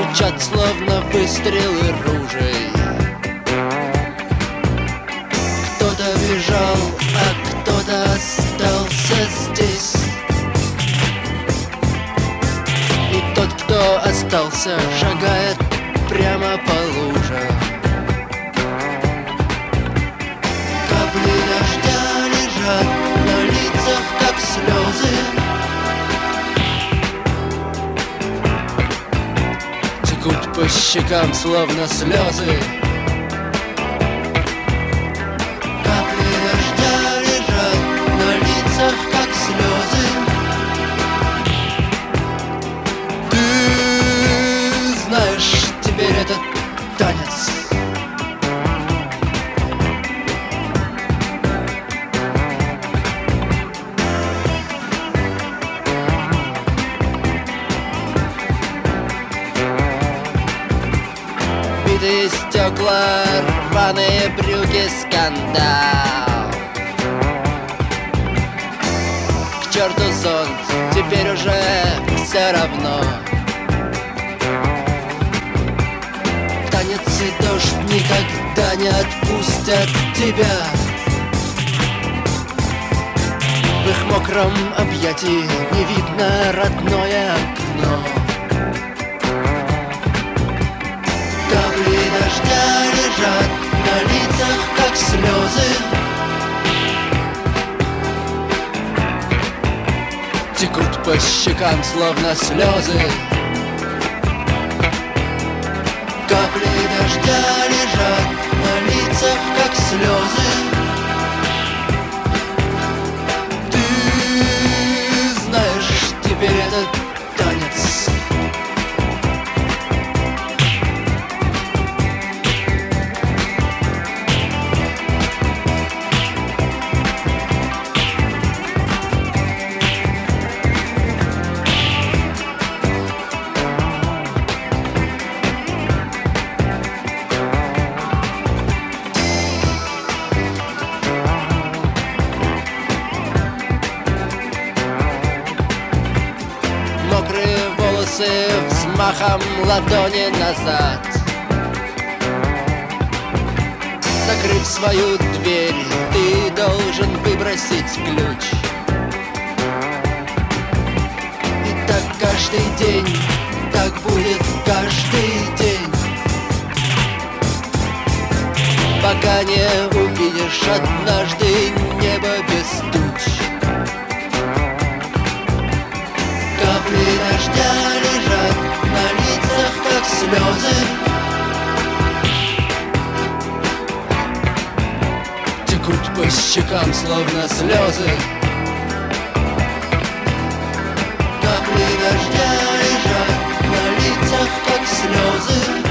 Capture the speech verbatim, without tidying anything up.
Звучат словно выстрелы ружей. Кто-то бежал, а кто-то остался здесь. И тот, кто остался, шагает прямо по лужам. Капли дождя лежат на лицах, как слезы. Текут по щекам, словно слезы. Капли дождя лежат на лицах, как слезы. Ты знаешь теперь этот танец. Битые стекла, рваные брюки, скандал. К черту зонт, теперь уже все равно. Танец и дождь никогда не отпустят тебя. В их мокром объятии не видно родное окно. Капли дождя лежат на лицах, как слезы. Текут по щекам, словно слезы. Капли дождя лежат на лицах, как слезы. Ты знаешь теперь этот танец. Мокрые волосы взмахом ладони назад. Закрыв свою дверь, ты должен выбросить ключ. И так каждый день, так будет каждый день, пока не увидишь однажды небо без туч. Капли дождя лежат на лицах, как слезы. Текут по щекам, словно слезы. Капли дождя лежат на лицах, как слезы.